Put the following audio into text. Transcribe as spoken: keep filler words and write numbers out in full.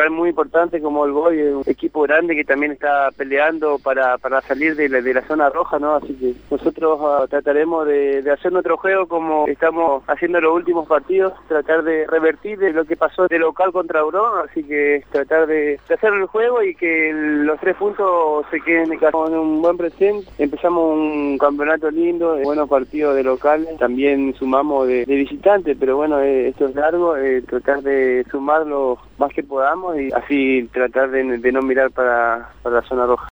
rival muy importante como el Boy, un equipo grande que también está peleando para, para salir de la, de la zona roja, ¿no? Así que nosotros uh, trataremos de, de hacer nuestro juego como estamos haciendo los últimos partidos, tratar de revertir de lo que pasó de local contra Aurora, así que tratar de, de hacer el juego y que el, los tres puntos se queden con un buen presente. Empezamos un campeonato lindo, eh, buenos partidos de local, también sumamos de, de visitantes, pero bueno, eh, esto es largo, eh, tratar de sumar lo más que podamos y así tratar de, de no mirar para, para la zona roja.